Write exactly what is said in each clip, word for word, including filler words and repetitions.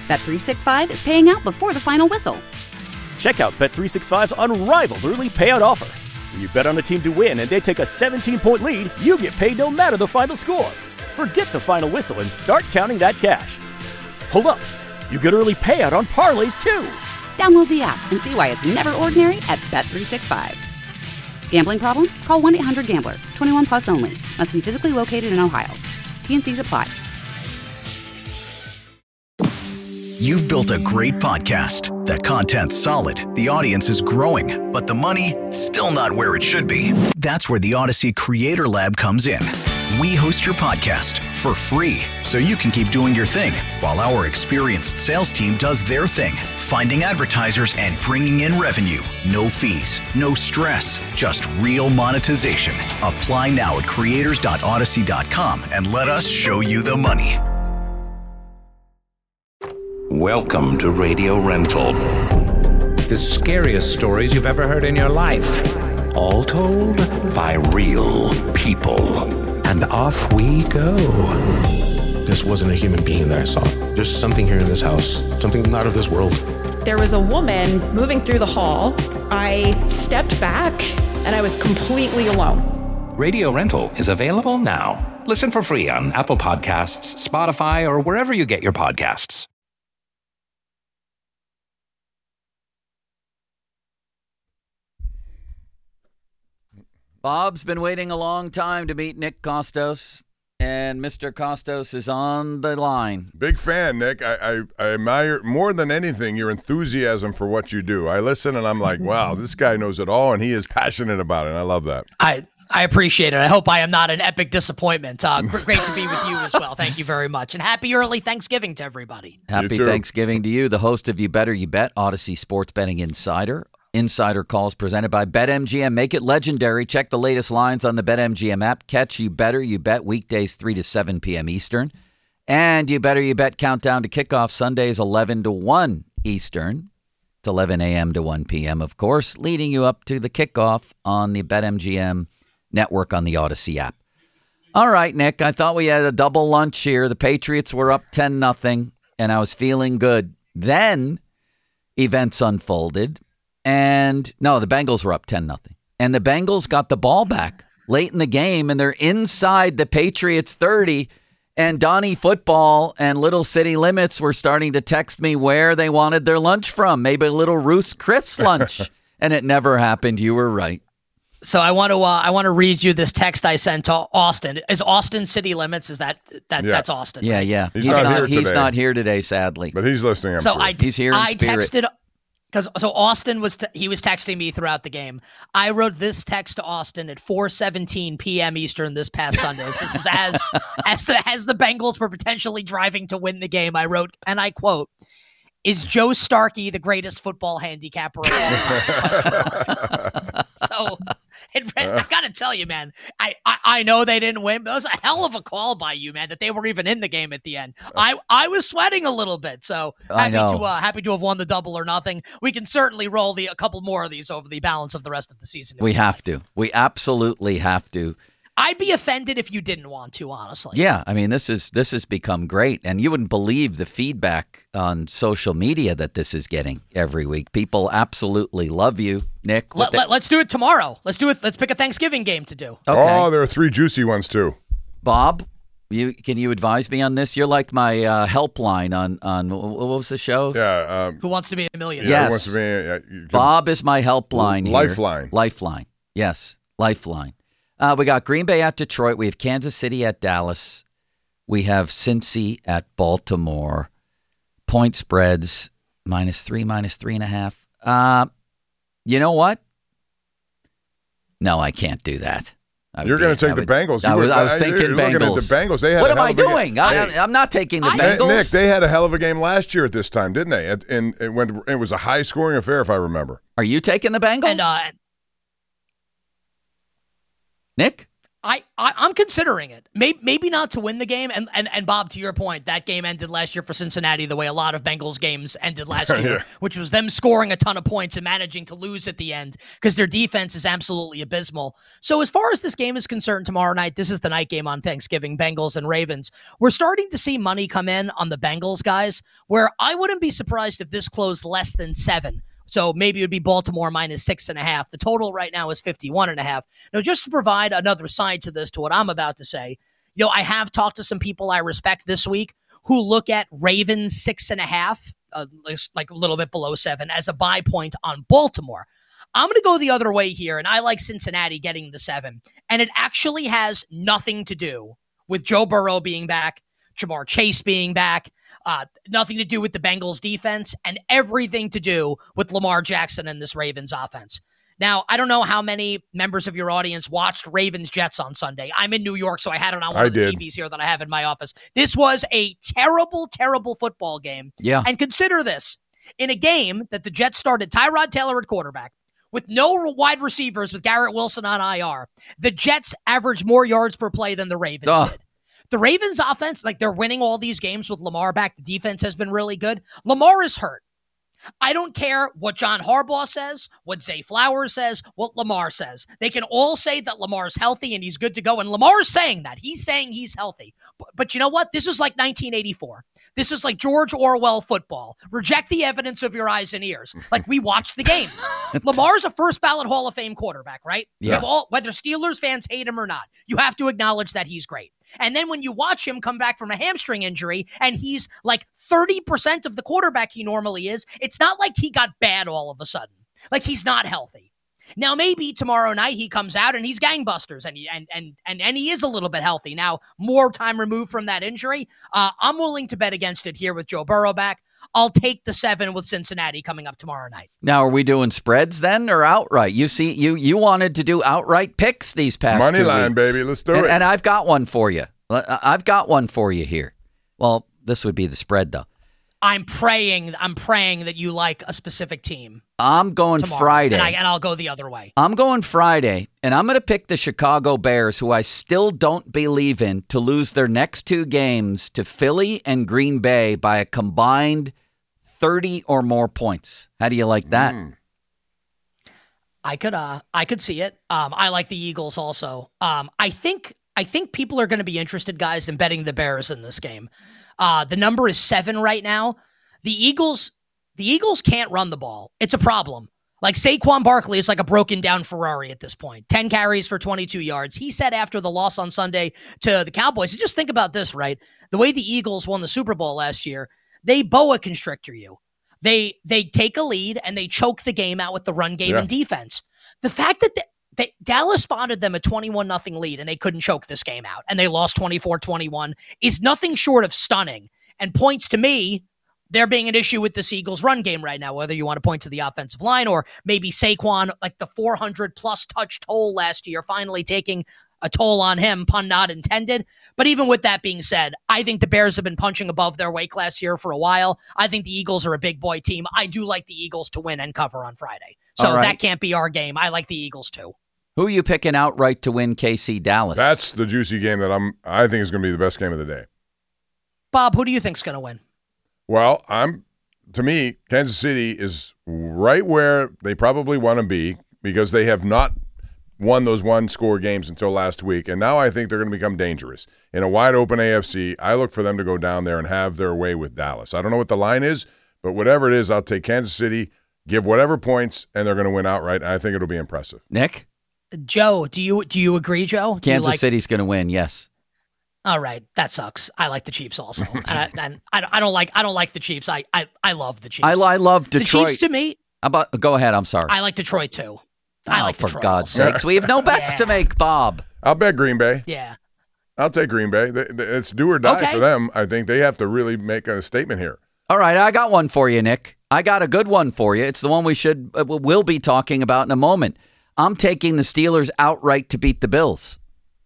Bet three sixty-five is paying out before the final whistle. Check out Bet three sixty-five's unrivaled early payout offer. When you bet on a team to win and they take a seventeen-point lead, you get paid no matter the final score. Forget the final whistle and start counting that cash. Hold up. You get early payout on parlays, too. Download the app and see why it's never ordinary at Bet three sixty-five. Gambling problem? Call one eight hundred gambler. twenty-one plus only. Must be physically located in Ohio. T N Cs apply. You've built a great podcast. The content's solid, the audience is growing, but the money, still not where it should be. That's where the Odyssey Creator Lab comes in. We host your podcast for free, so you can keep doing your thing, while our experienced sales team does their thing, finding advertisers and bringing in revenue. No fees, no stress, just real monetization. Apply now at creators dot odyssey dot com and let us show you the money. Welcome to Radio Rental. The scariest stories you've ever heard in your life. All told by real people. And off we go. This wasn't a human being that I saw. There's something here in this house. Something not of this world. There was a woman moving through the hall. I stepped back and I was completely alone. Radio Rental is available now. Listen for free on Apple Podcasts, Spotify, or wherever you get your podcasts. Bob's been waiting a long time to meet Nick Kostos, and Mister Kostos is on the line. Big fan, Nick. I, I, I admire, more than anything, your enthusiasm for what you do. I listen, and I'm like, wow, this guy knows it all, and he is passionate about it, and I love that. I I appreciate it. I hope I am not an epic disappointment. Uh, great to be with you as well. Thank you very much, and happy early Thanksgiving to everybody. Happy Thanksgiving to you, the host of You Better You Bet, Odyssey Sports Betting Insider. Insider Calls presented by BetMGM. Make it legendary. Check the latest lines on the BetMGM app. Catch You Better You Bet weekdays three to seven p.m. Eastern. And You Better You Bet countdown to kickoff Sundays eleven to one Eastern. It's eleven a.m. to one p.m., of course, leading you up to the kickoff on the BetMGM network on the Odyssey app. All right, Nick, I thought we had a double lunch here. The Patriots were up ten nothing, and I was feeling good. Then events unfolded. And no, the Bengals were up ten nothing. And the Bengals got the ball back late in the game, and they're inside the Patriots thirty. And Donnie Football and Little City Limits were starting to text me where they wanted their lunch from. Maybe a little Ruth's Chris lunch. And it never happened. You were right. So I want to uh, I want to read you this text I sent to Austin. Is Austin City Limits? Is that that Yeah. that's Austin? Yeah, right? yeah. He's He's, not not, here he's today. not here today, sadly. But he's listening, I'm So sure. I He's here in I spirit. texted because so Austin was t- he was texting me throughout the game. I wrote this text to Austin at four seventeen p.m. Eastern this past Sunday. This is as as the as the Bengals were potentially driving to win the game. I wrote, and I quote, "Is Joe Starkey the greatest football handicapper of all time?" So it, I got to tell you, man, I, I, I know they didn't win, but it was a hell of a call by you, man, that they were even in the game at the end. I, I was sweating a little bit, so I happy know. to uh, happy to have won the double or nothing. We can certainly roll the a couple more of these over the balance of the rest of the season. We have to. We absolutely have to. I'd be offended if you didn't want to, honestly. Yeah, I mean, this is this has become great, and you wouldn't believe the feedback on social media that this is getting every week. People absolutely love you, Nick. Let, let, let's do it tomorrow. Let's do it. Let's pick a Thanksgiving game to do. Okay. Oh, there are three juicy ones, too. Bob, you can you advise me on this? You're like my uh, helpline on on what was the show? Yeah. Um, Who Wants to Be a Millionaire? yeah, Yes. who wants to be, uh, you can- Bob is my helpline here. Lifeline. Lifeline. Yes, Lifeline. Uh, we got Green Bay at Detroit. We have Kansas City at Dallas. We have Cincy at Baltimore. Point spreads, minus three, minus three and a half. Uh, you know what? No, I can't do that. I would You're going be- to take I the would- Bengals. You I was, were- I was I- thinking you're looking at Bengals. the Bengals. They had what a am hell I of a game. doing? I, Hey. I'm not taking the I- Hey, Bengals. Nick, they had a hell of a game last year at this time, didn't they? And, and, and when it was a high-scoring affair, if I remember. Are you taking the Bengals? And uh, Nick? I, I I'm considering it. Maybe maybe not to win the game. And and and Bob, to your point, that game ended last year for Cincinnati the way a lot of Bengals games ended last year, Yeah. which was them scoring a ton of points and managing to lose at the end because their defense is absolutely abysmal. So as far as this game is concerned tomorrow night, this is the night game on Thanksgiving, Bengals and Ravens. We're starting to see money come in on the Bengals, guys, where I wouldn't be surprised if this closed less than seven. So maybe it would be Baltimore minus six and a half. The total right now is fifty-one and a half. Now, just to provide another side to this, to what I'm about to say, you know, I have talked to some people I respect this week who look at Ravens six and a half, uh, like a little bit below seven, as a buy point on Baltimore. I'm going to go the other way here, and I like Cincinnati getting the seven. And it actually has nothing to do with Joe Burrow being back, Jamar Chase being back, uh, nothing to do with the Bengals defense, and everything to do with Lamar Jackson and this Ravens offense. Now, I don't know how many members of your audience watched Ravens-Jets on Sunday. I'm in New York, so I had it on one I of the did. T Vs here that I have in my office. This was a terrible, terrible football game. Yeah. And consider this. In a game that the Jets started Tyrod Taylor at quarterback, with no wide receivers, with Garrett Wilson on I R, the Jets averaged more yards per play than the Ravens Ugh. did. The Ravens offense, like they're winning all these games with Lamar back. The defense has been really good. Lamar is hurt. I don't care what John Harbaugh says, what Zay Flowers says, what Lamar says. They can all say that Lamar's healthy and he's good to go. And Lamar's saying that. He's saying he's healthy. But, but you know what? This is like nineteen eighty-four. This is like George Orwell football. Reject the evidence of your eyes and ears. Like we watched the games. Lamar's a first ballot Hall of Fame quarterback, right? You Yeah. have all, whether Steelers fans hate him or not, you have to acknowledge that he's great. And then when you watch him come back from a hamstring injury and he's like thirty percent of the quarterback he normally is, it's not like he got bad all of a sudden. Like he's not healthy. Now, maybe tomorrow night he comes out and he's gangbusters and he, and, and, and, and he is a little bit healthy. Now, more time removed from that injury. Uh, I'm willing to bet against it here with Joe Burrow back. I'll take the seven with Cincinnati coming up tomorrow night. Now, are we doing spreads then or outright? You see, you you wanted to do outright picks these past Money two line, weeks. baby. Let's do and, it. And I've got one for you. I've got one for you here. Well, this would be the spread, though. I'm praying, I'm praying that you like a specific team. I'm going tomorrow, Friday. And, I, and I'll go the other way. I'm going Friday, and I'm going to pick the Chicago Bears, who I still don't believe in, to lose their next two games to Philly and Green Bay by a combined thirty or more points. How do you like that? Mm. I could, uh, I could see it. Um, I like the Eagles also. Um, I think, I think people are going to be interested, guys, in betting the Bears in this game. Uh, the number is seven right now. The Eagles, the Eagles can't run the ball. It's a problem. Like Saquon Barkley is like a broken down Ferrari at this point. ten carries for twenty-two yards. He said after the loss on Sunday to the Cowboys, and just think about this, right? The way the Eagles won the Super Bowl last year, they boa constrictor you. They they take a lead and they choke the game out with the run game Yeah. and defense. The fact that the, they, Dallas spotted them a twenty-one nothing lead and they couldn't choke this game out and they lost twenty-four twenty-one is nothing short of stunning and points to me there being an issue with the Eagles run game right now, whether you want to point to the offensive line or maybe Saquon, like the four hundred plus touch toll last year, finally taking a toll on him, pun not intended. But even with that being said, I think the Bears have been punching above their weight class here for a while. I think the Eagles are a big boy team. I do like the Eagles to win and cover on Friday. So All right. that can't be our game. I like the Eagles too. Who are you picking outright to win K C Dallas? That's the juicy game that I'm. I think is going to be the best game of the day. Bob, who do you think's going to win? Well, I'm. To me, Kansas City is right where they probably want to be because they have not won those one-score games until last week, and now I think they're going to become dangerous. In a wide-open A F C, I look for them to go down there and have their way with Dallas. I don't know what the line is, but whatever it is, I'll take Kansas City, give whatever points, and they're going to win outright, and I think it'll be impressive. Nick? Joe, do you do you agree, Joe? Do you Kansas like- City's going to win, yes. All right, that sucks. I like the Chiefs also, and, I, and I, I don't like I don't like the Chiefs. I I, I love the Chiefs. I, I love Detroit. The Chiefs to me. How about, go ahead, I'm sorry. I like Detroit too. I oh, like for Detroit God's also. sakes. We have no bets Yeah. to make, Bob. I'll bet Green Bay. Yeah. I'll take Green Bay. They- they- It's do or die Okay. for them. I think they have to really make a statement here. All right, I got one for you, Nick. I got a good one for you. It's the one we should uh, will be talking about in a moment. I'm taking the Steelers outright to beat the Bills.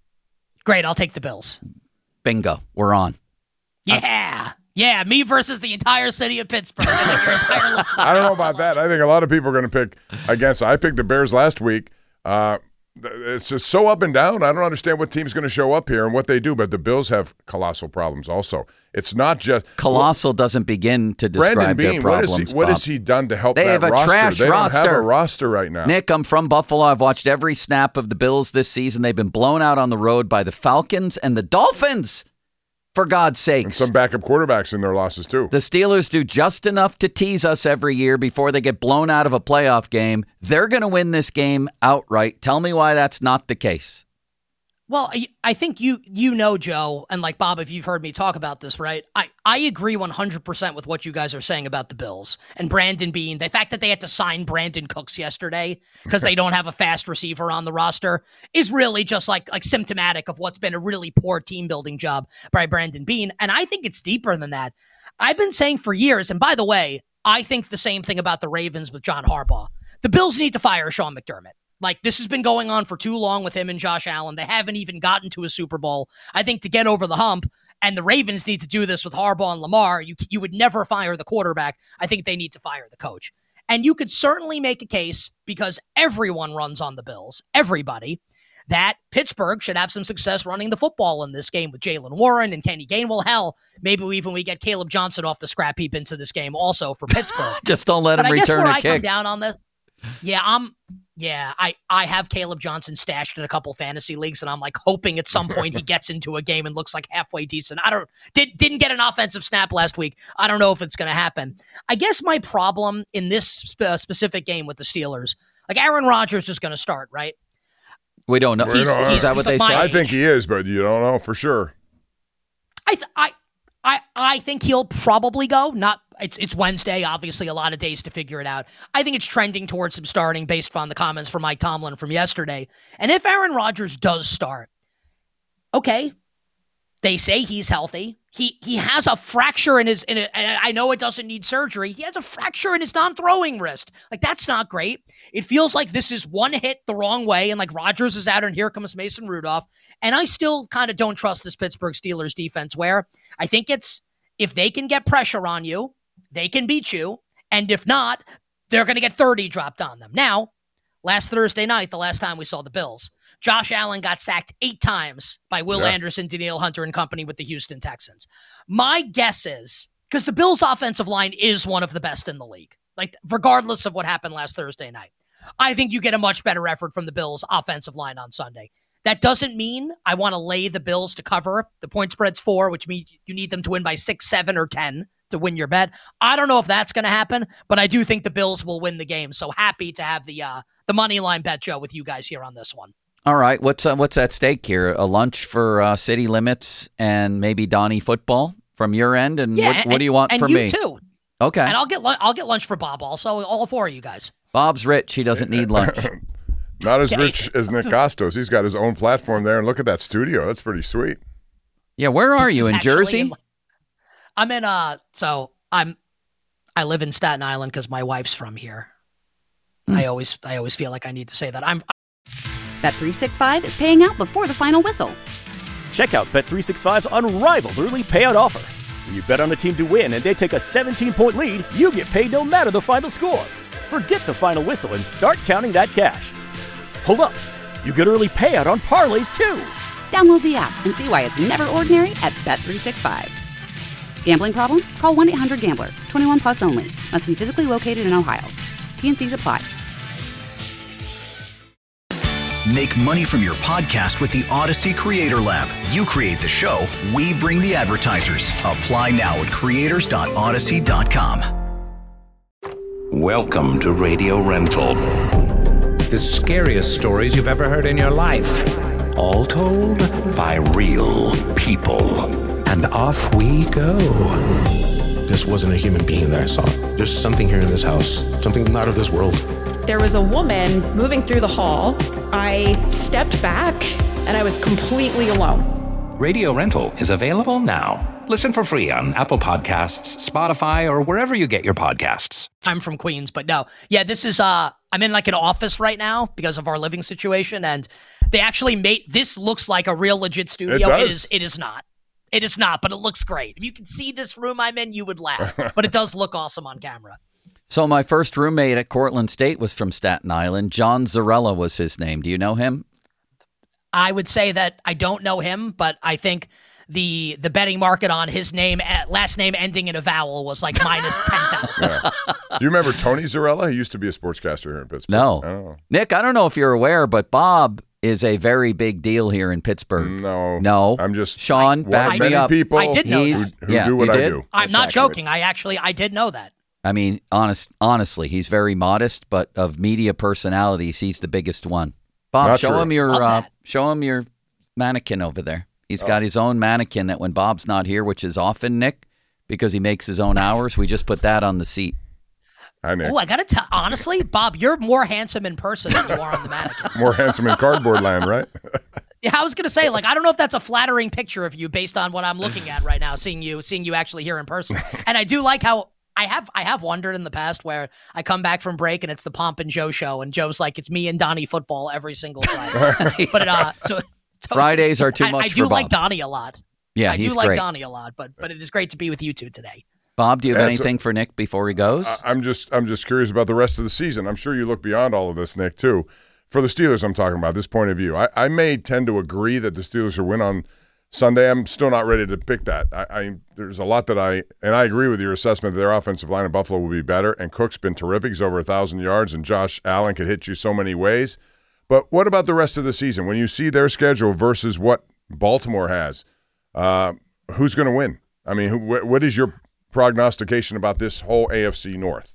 Great, I'll take the Bills. Bingo, we're on. Yeah. Yeah, me versus the entire city of Pittsburgh and then your entire listeners. I don't know about that. I think a lot of people are going to pick against. I picked the Bears last week. Uh, It's just so up and down. I don't understand what team's going to show up here and what they do, but the Bills have colossal problems also. It's not just colossal well, doesn't begin to describe Brandon Beane, their problems. What, is he, what has he done to help they that have a roster? Trash they roster. don't have a roster right now. Nick, I'm from Buffalo. I've watched every snap of the Bills this season. They've been blown out on the road by the Falcons and the Dolphins. For God's sakes. And some backup quarterbacks in their losses, too. The Steelers do just enough to tease us every year before they get blown out of a playoff game. They're going to win this game outright. Tell me why that's not the case. Well, I think you you know, Joe, and like Bob, if you've heard me talk about this, right? I, I agree one hundred percent with what you guys are saying about the Bills and Brandon Beane. The fact that they had to sign Brandon Cooks yesterday because they don't have a fast receiver on the roster is really just like like symptomatic of what's been a really poor team building job by Brandon Beane. And I think it's deeper than that. I've been saying for years, and by the way, I think the same thing about the Ravens with John Harbaugh. The Bills need to fire Sean McDermott. Like, this has been going on for too long with him and Josh Allen. They haven't even gotten to a Super Bowl. I think to get over the hump, and the Ravens need to do this with Harbaugh and Lamar, you you would never fire the quarterback. I think they need to fire the coach. And you could certainly make a case, because everyone runs on the Bills, everybody, that Pittsburgh should have some success running the football in this game with Jaylen Warren and Kenny Gainwell. Hell, maybe even we get Caleb Johnson off the scrap heap into this game also for Pittsburgh. Just don't let but him I return guess where a I kick. come down on this, yeah, I'm... Yeah, I, I have Caleb Johnson stashed in a couple fantasy leagues, and I'm like hoping at some point he gets into a game and looks like halfway decent. I don't did, didn't get an offensive snap last week. I don't know if it's going to happen. I guess my problem in this sp- uh, specific game with the Steelers, like Aaron Rodgers is going to start, right? We don't know. He's, he's, is that what they say? I think he is, but you don't know for sure. I th- I I I think he'll probably go. Not it's it's Wednesday, obviously a lot of days to figure it out. I think it's trending towards him starting based on the comments from Mike Tomlin from yesterday. And if Aaron Rodgers does start, okay, they say he's healthy. He he has a fracture in his in a, and I know it doesn't need surgery. He has a fracture in his non-throwing wrist. Like, that's not great. It feels like this is one hit the wrong way, and like Rodgers is out, and here comes Mason Rudolph. And I still kind of don't trust this Pittsburgh Steelers defense, where I think it's if they can get pressure on you, they can beat you. And if not, they're going to get thirty dropped on them. Now, last Thursday night, the last time we saw the Bills, Josh Allen got sacked eight times by Will yeah. Anderson, Danielle Hunter, and company with the Houston Texans. My guess is, because the Bills' offensive line is one of the best in the league, like regardless of what happened last Thursday night, I think you get a much better effort from the Bills' offensive line on Sunday. That doesn't mean I want to lay the Bills to cover. The point spread's four, which means you need them to win by six, seven, or ten to win your bet. I don't know if that's going to happen, but I do think the Bills will win the game. So happy to have the uh, the money line bet, Joe, with you guys here on this one. All right, what's uh, what's at stake here? A lunch for uh, City Limits and maybe Donnie football from your end, and yeah, what, and, what do you want and from you me? Too. Okay, and I'll get I'll get lunch for Bob also. All four of you guys. Bob's rich; he doesn't need lunch. Not as rich as Nick Costos. He's got his own platform there, and look at that studio. That's pretty sweet. Yeah, where are This you is in Jersey? In, I'm in uh. So I'm. I live in Staten Island because my wife's from here. Hmm. I always I always feel like I need to say that. I'm. Bet three sixty-five is paying out before the final whistle. Check out Bet three sixty-five's unrivaled early payout offer. When you bet on a team to win and they take a seventeen-point lead, you get paid no matter the final score. Forget the final whistle and start counting that cash. Hold up. You get early payout on parlays, too. Download the app and see why it's never ordinary at Bet three sixty-five. Gambling problem? Call one eight hundred gambler. twenty-one plus only. Must be physically located in Ohio. T N Cs apply. Make money from your podcast with the Odyssey Creator Lab. You create the show, we bring the advertisers. Apply now at creators dot odyssey dot com. Welcome to Radio Rental. The scariest stories you've ever heard in your life. All told by real people. And off we go. This wasn't a human being that I saw. There's something here in this house, something not of this world. There was a woman moving through the hall. I stepped back and I was completely alone. Radio Rental is available now. Listen for free on Apple Podcasts, Spotify, or wherever you get your podcasts. I'm from Queens, but no. Yeah, this is, uh, I'm in like an office right now because of our living situation, and they actually made, this looks like a real legit studio. It does. It is, it is not. It is not, but it looks great. If you can see this room I'm in, you would laugh. But it does look awesome on camera. So my first roommate at Cortland State was from Staten Island. John Zarella was his name. Do you know him? I would say that I don't know him, but I think the the betting market on his name, last name ending in a vowel, was like minus ten thousand. Yeah. Do you remember Tony Zarella? He used to be a sportscaster here in Pittsburgh. No. I don't know. Nick, I don't know if you're aware, but Bob is a very big deal here in Pittsburgh. No. No. I'm just Sean, one back of me many up. people I did know who, that. who Yeah, do what you I did? do. I'm That's not accurate. joking. I actually, I did know that. I mean, honest, honestly, he's very modest, but of media personalities, he's the biggest one. Bob, Not show true. him your Love uh, that. show him your mannequin over there. He's Oh. got his own mannequin that when Bob's not here, which is often, Nick, because he makes his own hours, we just put that on the seat. Hi, Nick. Oh, I gotta tell, honestly, Bob, you're more handsome in person than you are on the mannequin. More handsome in cardboard land, right? Yeah, I was gonna say, like, I don't know if that's a flattering picture of you based on what I'm looking at right now, seeing you, seeing you actually here in person. And I do like how I have, I have wondered in the past where I come back from break and it's the Pomp and Joe show, and Joe's like, it's me and Donnie football every single Friday. but uh, so, so Fridays are too I, much I do for like Bob. Donnie a lot. Yeah, I he's do like great. Donnie a lot, but but it is great to be with you two today. Bob, do you have Yeah, it's a- anything for Nick before he goes? I- I'm just I'm just curious about the rest of the season. I'm sure you look beyond all of this, Nick, too. For the Steelers, I'm talking about this point of view. I, I may tend to agree that the Steelers will win on Sunday. I'm still not ready to pick that. I, I there's a lot that I and I agree with your assessment that their offensive line in Buffalo will be better. And Cook's been terrific. He's over a thousand yards, and Josh Allen could hit you so many ways. But what about the rest of the season? When you see their schedule versus what Baltimore has, uh, who's going to win? I mean, who, wh- what is your prognostication about this whole A F C North?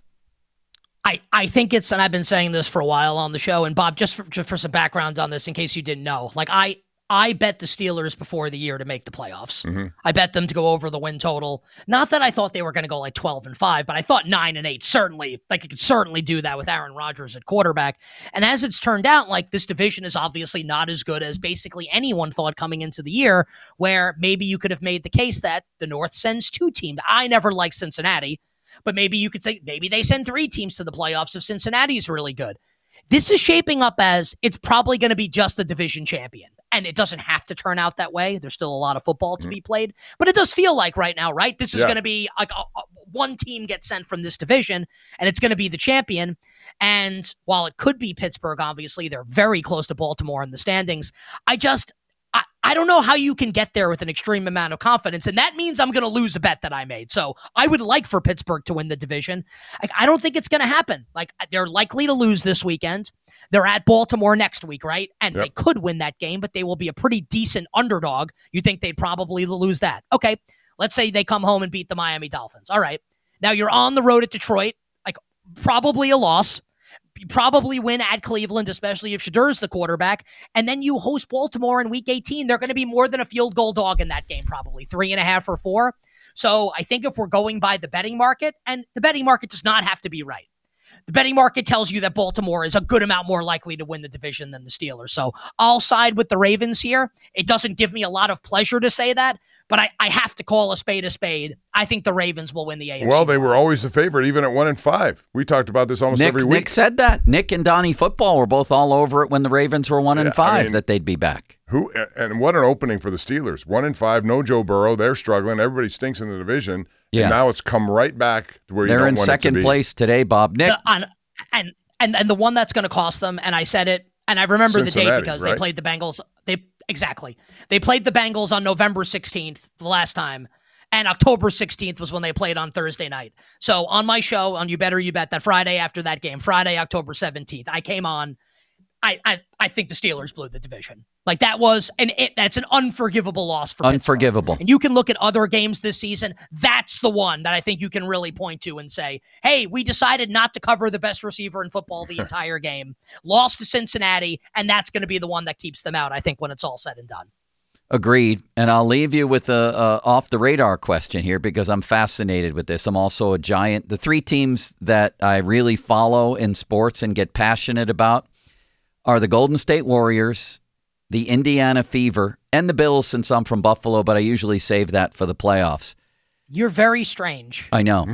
I, I think it's, and I've been saying this for a while on the show, and Bob, just for, just for some background on this, in case you didn't know, like I, I bet the Steelers before the year to make the playoffs. Mm-hmm. I bet them to go over the win total. Not that I thought they were going to go like twelve and five, but I thought nine and eight, certainly, like it could certainly do that with Aaron Rodgers at quarterback. And as it's turned out, like this division is obviously not as good as basically anyone thought coming into the year, where maybe you could have made the case that the North sends two teams. I never liked Cincinnati, but maybe you could say maybe they send three teams to the playoffs if Cincinnati's really good. This is shaping up as it's probably going to be just the division champion. And it doesn't have to turn out that way. There's still a lot of football to be played. But it does feel like right now, right? This is Yeah. going to be like a, a, one team gets sent from this division, and it's going to be the champion. And while it could be Pittsburgh, obviously, they're very close to Baltimore in the standings. I just, I, I don't know how you can get there with an extreme amount of confidence. And that means I'm going to lose a bet that I made. So I would like for Pittsburgh to win the division. Like, I don't think it's going to happen. Like, they're likely to lose this weekend. They're at Baltimore next week, right? And Yep. they could win that game, but they will be a pretty decent underdog. You think they'd probably lose that. Okay, let's say they come home and beat the Miami Dolphins. All right. Now you're on the road at Detroit, like probably a loss. You probably win at Cleveland, especially if Shadur's the quarterback. And then you host Baltimore in week eighteen. They're going to be more than a field goal dog in that game, probably three and a half or four. So I think if we're going by the betting market, and the betting market does not have to be right. The betting market tells you that Baltimore is a good amount more likely to win the division than the Steelers. So I'll side with the Ravens here. It doesn't give me a lot of pleasure to say that, but I, I have to call a spade a spade. I think the Ravens will win the A F C. Well, they were always the favorite, even at one and five. We talked about this almost Nick, every week. Nick said that. Nick and Donnie Football were both all over it when the Ravens were one Yeah, and I five mean- that they'd be back. Who and what an opening for the Steelers. One and five, no Joe Burrow. They're struggling. Everybody stinks in the division. Yeah. And now it's come right back to where you They're don't in want it to second be. place today, Bob. Nick, The- on, and, and, and the one that's going to cost them, and I said it, and I remember the date Cincinnati, because right? they played the Bengals. They Exactly. They played the Bengals on November sixteenth, the last time. And October sixteenth was when they played on Thursday night. So on my show, on You Better You Bet, that Friday after that game, Friday, October seventeenth, I came on. I I, I think the Steelers blew the division. Like that was, and it, that's an unforgivable loss for Pittsburgh. unforgivable. And you can look at other games this season. That's the one that I think you can really point to and say, hey, we decided not to cover the best receiver in football the entire game, lost to Cincinnati, and that's going to be the one that keeps them out, I think, when it's all said and done. Agreed. And I'll leave you with a, a off the radar question here because I'm fascinated with this. I'm also a giant. The three teams that I really follow in sports and get passionate about are the Golden State Warriors, the Indiana Fever, and the Bills, since I'm from Buffalo, but I usually save that for the playoffs. You're very strange. I know.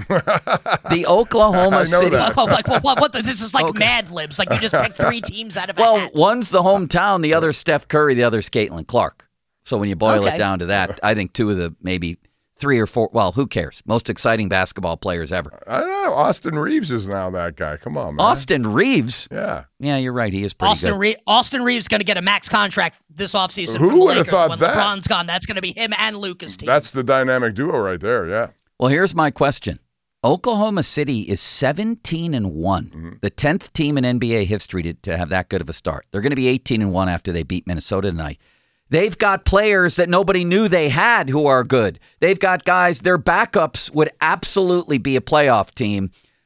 The Oklahoma I know City. that. Like, like, what, what, what, this is like Okay. Mad Libs. Like you just picked three teams out of a Well, hat. one's the hometown, the other's Steph Curry, the other's Caitlin Clark. So when you boil Okay. it down to that, I think two of the maybe three or four. Well, who cares? Most exciting basketball players ever. I don't know. Austin Reeves is now that guy. Come on, man. Austin Reeves? Yeah. Yeah, you're right. He is pretty Austin good. Re- Austin Reeves going to get a max contract this offseason Who from the would have Lakers thought when that? LeBron's gone. That's going to be him and Luka's team. That's the dynamic duo right there, yeah. Well, here's my question. Oklahoma City is seventeen and one, mm-hmm. the tenth team in N B A history to, to have that good of a start. They're going to be eighteen and one after they beat Minnesota tonight. They've got players that nobody knew they had who are good. They've got guys, their backups would absolutely be a playoff team.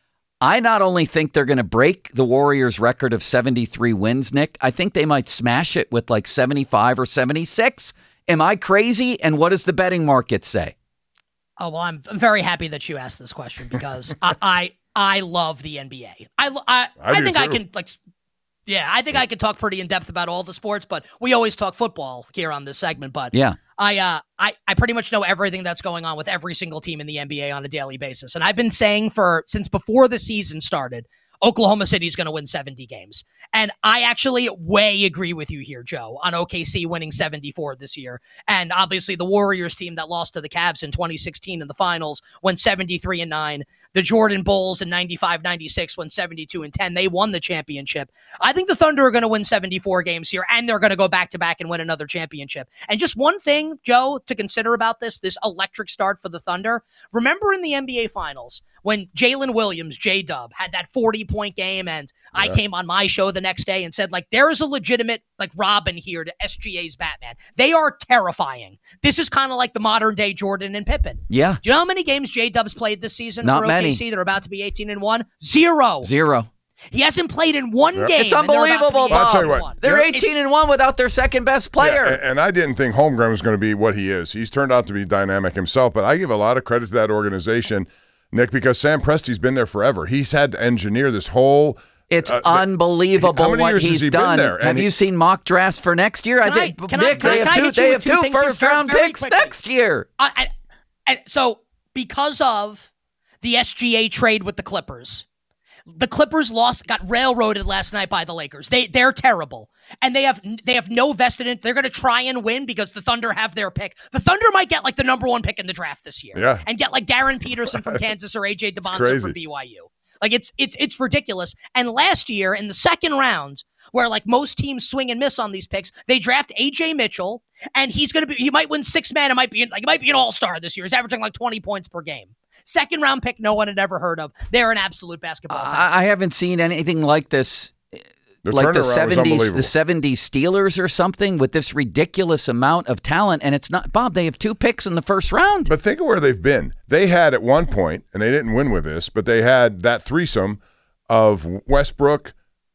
I not only think they're going to break the Warriors' record of seventy-three wins, Nick, I think they might smash it with like seventy-five or seventy-six. Am I crazy? And what does the betting market say? Oh, well, I'm I'm very happy that you asked this question because I, I I love the N B A. I I, I, I think too. I can like yeah, I think I can talk pretty in depth about all the sports, but we always talk football here on this segment. But yeah, I uh I I pretty much know everything that's going on with every single team in the N B A on a daily basis, and I've been saying for since before the season started, Oklahoma City is going to win seventy games. And I actually way agree with you here, Joe, on O K C winning seventy-four this year. And obviously the Warriors team that lost to the Cavs in twenty sixteen in the finals went seventy-three and nine. The Jordan Bulls in ninety-five ninety-six went seventy-two and ten. They won the championship. I think the Thunder are going to win seventy-four games here, and they're going to go back to back and win another championship. And just one thing, Joe, to consider about this, this electric start for the Thunder. Remember in the N B A Finals when Jalen Williams, J-Dub, had that forty-point game, and yeah. I came on my show the next day and said, like, there is a legitimate, like, Robin here to S G A's Batman. They are terrifying. This is kind of like the modern-day Jordan and Pippen. Yeah. Do you know how many games J-Dub's played this season Not for O K C? Many. They're about to be eighteen and one. Zero. Zero. He hasn't played in one yep. game. It's unbelievable, Bob. I'll tell you what. They're yeah. eighteen and one without their second best player. Yeah, and, and I didn't think Holmgren was going to be what he is. He's turned out to be dynamic himself, but I give a lot of credit to that organization, Nick, because Sam Presti's been there forever. He's had to engineer this whole It's uh, unbelievable how many what years he's has he done. Been there? Have he, you seen mock drafts for next year? I think I, Nick, I, they have two, they have two first round very, very picks quickly. next year. Uh, and, and so because of the S G A trade with the Clippers, the Clippers lost, got railroaded last night by the Lakers. They they're terrible, and they have they have no vested in. They're going to try and win because the Thunder have their pick. The Thunder might get like the number one pick in the draft this year, yeah. and get like Darren Peterson from Kansas or A J DeBonzo from B Y U. Like it's it's it's ridiculous. And last year in the second round, where like most teams swing and miss on these picks, they draft A J Mitchell, and he's going to be he might win six man. It might be like he might be an all star this year. He's averaging like twenty points per game. Second round pick, no one had ever heard of. They're an absolute basketball. I, I haven't seen anything like this, the like the seventies, the seventies Steelers or something with this ridiculous amount of talent. And it's not, Bob, they have two picks in the first round. But think of where they've been. They had at one point, and they didn't win with this, but they had that threesome of Westbrook,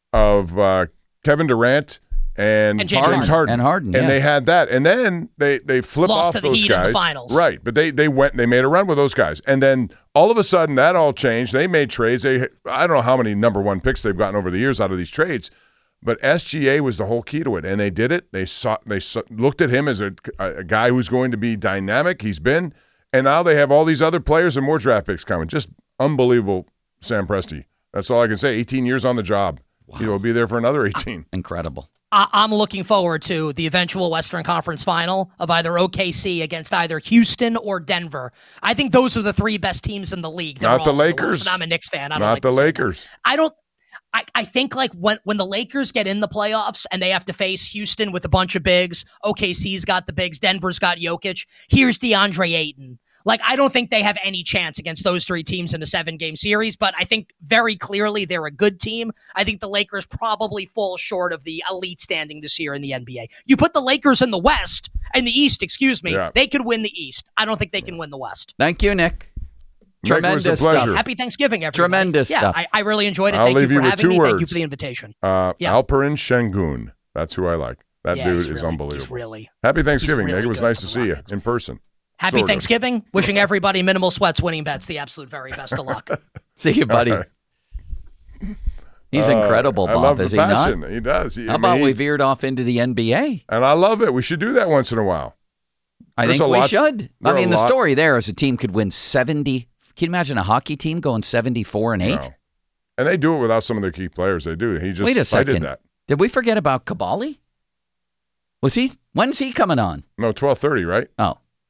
of uh, Kevin Durant, and, and James Harden. Harden. And Harden, And yeah. they had that. And then they, they flip Lost off to the those Heat guys. in the finals. Right. But they, they went, they made a run with those guys. And then all of a sudden that all changed. They made trades. They I don't know how many number one picks they've gotten over the years out of these trades. But S G A was the whole key to it, and they did it. They saw, they saw, looked at him as a, a guy who's going to be dynamic. He's been, and now they have all these other players and more draft picks coming. Just unbelievable, Sam Presti. That's all I can say. eighteen years on the job. Wow. He will be there for another eighteen. Incredible. I- I'm looking forward to the eventual Western Conference final of either O K C against either Houston or Denver. I think those are the three best teams in the league. They're Not the all Lakers. The I'm a Knicks fan. I don't Not like the to say Lakers. that. I don't. I, I think like when, when the Lakers get in the playoffs and they have to face Houston with a bunch of bigs, O K C's got the bigs, Denver's got Jokic. Here's DeAndre Ayton. Like, I don't think they have any chance against those three teams in a seven-game series, but I think very clearly they're a good team. I think the Lakers probably fall short of the elite standing this year in the N B A. You put the Lakers in the West, in the East, excuse me, yeah. they could win the East. I don't think they can win the West. Thank you, Nick. Nick, Tremendous it was a pleasure. stuff. Happy Thanksgiving, everybody. Tremendous yeah, stuff. I, I really enjoyed it. I'll Thank leave you for you with having two me. words. Thank you for the invitation. Uh, yeah. Alperen Şengün. That's who I like. That yeah, dude he's is really, unbelievable. He's really, Happy Thanksgiving, really Nick. It was good nice for to the see you Rockets. in person. Happy sort Thanksgiving. Of. Wishing everybody minimal sweats, winning bets, the absolute very best of luck. See you, buddy. Right. He's uh, incredible, Bob, I love is the he passion. not? He does. He, How I about mean, he, we veered off into the N B A? And I love it. We should do that once in a while. I There's think a we lot, should. I mean, the lot. story there is a team could win seventy. Can you imagine a hockey team going seventy-four and eight? No. And they do it without some of their key players. They do. He just Wait a second. did that. Did we forget about Kabali? Was he? When's he coming on? No, twelve thirty, right? Oh.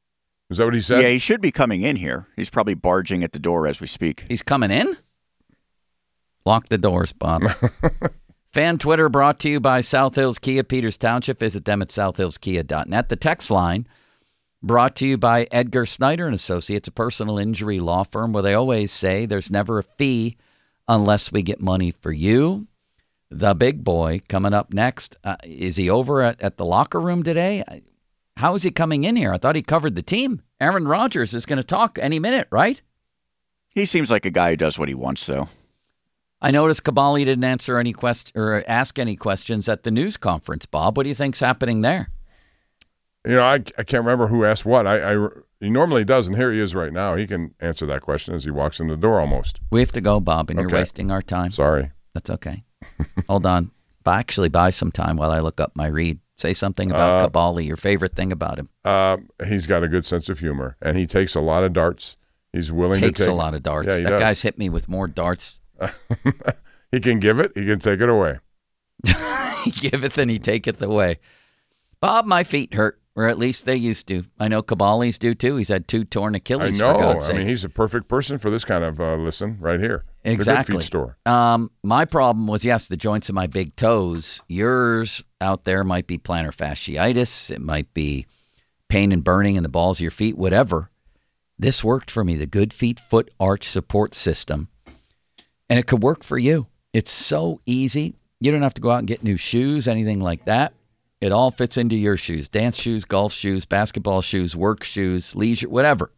Is that what he said? Yeah, he should be coming in here. He's probably barging at the door as we speak. He's coming in? Lock the doors, Bob. Fan Twitter brought to you by South Hills Kia, Peters Township. Visit them at south hills kia dot net. The text line brought to you by Edgar Snyder and Associates, a personal injury law firm where they always say there's never a fee unless we get money for you. The big boy coming up next. Uh, is he over at, at the locker room today? How is he coming in here? I thought he covered the team. Aaron Rodgers is going to talk any minute, right? He seems like a guy who does what he wants, though. I noticed Caballi didn't answer any quest- or ask any questions at the news conference, Bob. What do you think's happening there? You know, I, I can't remember who asked what. I, I He normally does, and here he is right now. He can answer that question as he walks in the door almost. We have to go, Bob, and Okay. you're wasting our time. Sorry. That's okay. Hold on. Buy, actually, buy some time while I look up my read. Say something about Uh, Caballi, your favorite thing about him. Uh, he's got a good sense of humor, and he takes a lot of darts. He's willing Takes to take a lot of darts. Yeah, he that does. guy's hit me with more darts. He can give it. He can take it away. He giveth and he taketh away. Bob, my feet hurt, or at least they used to. I know Caballi's do too. He's had two torn I Achilles, know. for God's I sakes. mean, he's a perfect person for this kind of uh, listen right here. Exactly. The Good Feet store. Um, my problem was, yes, the joints of my big toes. Yours out there might be plantar fasciitis. It might be pain and burning in the balls of your feet, whatever. This worked for me, the Good Feet Foot Arch Support System. And it could work for you. It's so easy. You don't have to go out and get new shoes, anything like that. It all fits into your shoes. Dance shoes, golf shoes, basketball shoes, work shoes, leisure, whatever.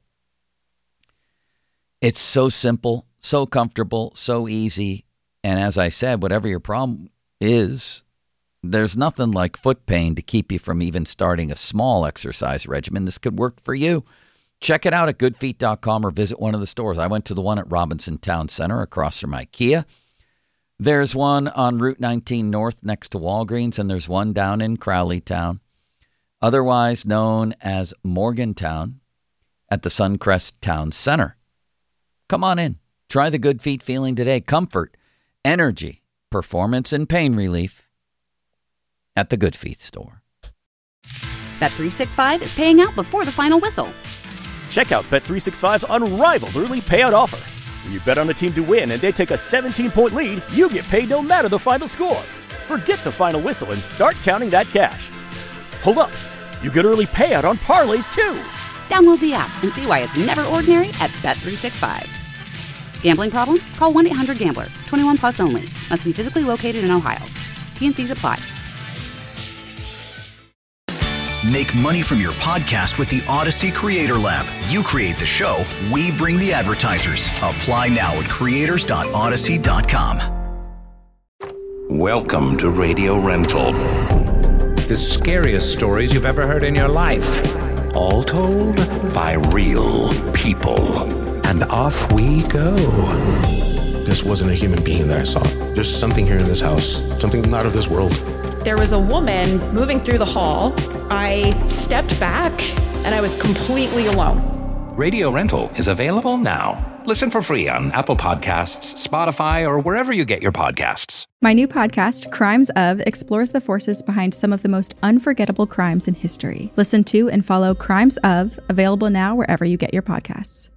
It's so simple, so comfortable, so easy. And as I said, whatever your problem is, there's nothing like foot pain to keep you from even starting a small exercise regimen. This could work for you. Check it out at good feet dot com or visit one of the stores. I went to the one at Robinson Town Center across from IKEA. There's one on Route nineteen North next to Walgreens, and there's one down in Crowleytown, otherwise known as Morgantown, at the Suncrest Town Center. Come on in. Try the Good Feet feeling today. Comfort, energy, performance, and pain relief at the Good Feet store. Bet three sixty-five is paying out before the final whistle. Check out Bet three sixty-five's unrivaled early payout offer. When you bet on a team to win and they take a seventeen-point lead, you get paid no matter the final score. Forget the final whistle and start counting that cash. Hold up. You get early payout on parlays, too. Download the app and see why it's never ordinary at Bet three sixty-five. Gambling problem? Call one eight hundred gambler. twenty-one plus only. Must be physically located in Ohio. T N Cs apply. Make money from your podcast with the Odyssey Creator Lab. You create the show, we bring the advertisers. Apply now at creators dot odyssey dot com. Welcome to Radio Rental. The scariest stories you've ever heard in your life. All told by real people. And off we go. This wasn't a human being that I saw. There's something here in this house, something not of this world. There was a woman moving through the hall. I stepped back and I was completely alone. Radio Rental is available now. Listen for free on Apple Podcasts, Spotify, or wherever you get your podcasts. My new podcast, Crimes Of, explores the forces behind some of the most unforgettable crimes in history. Listen to and follow Crimes Of, available now wherever you get your podcasts.